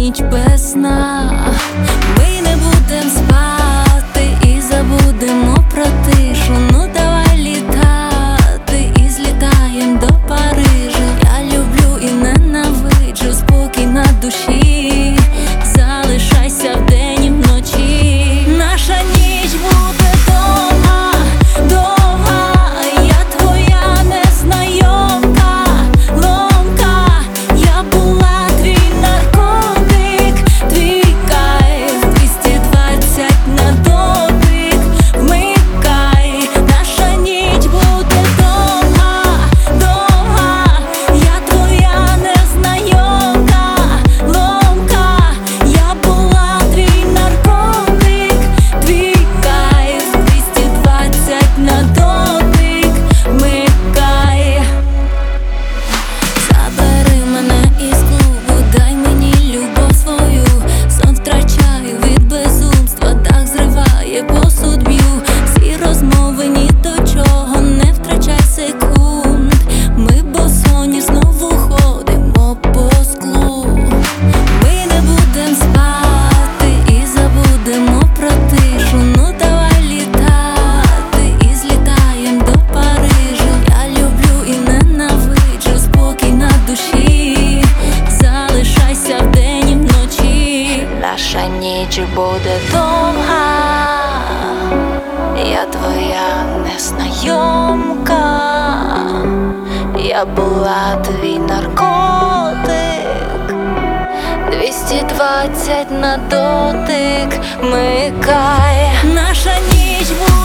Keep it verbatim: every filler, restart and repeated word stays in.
ніч без сна. Ми не будем спати і забудемо про тишу. Ну давай літати і злітаєм до Парижа. Я люблю і ненавиджу, спокій на душі. Залишайся вдень і вночі. Наша ніч буде довга, довга. Я твоя незнайомка, ломка. Я була твій наркотик, твій кайф. Двісті двадцять на дотик, вмикай. Наша ніч буде довга, довга. Я твоя незнайомка, ломка. Я була твій наркотик, твій кайф. Двісті двадцять на дотик, вмикай. Забери мене із клубу, дай мені любов свою. Сон втрачаю від безумства, дах зриває, посуд б'ю. Всі розмови ні до чого, не втрачай секунд. Ми босоні знову ходимо по склу. Ми не будем спати і забудемо про тишу. Ну давай літати і злітаєм до Парижа. Я люблю і ненавиджу, спокій на душі. Залишайся вдень і вночі. Наша ніч буде довга. Я твоя незнайомка. Я була твій наркотик. Двісті двадцять на дотик, вмикай. Наша ніч буде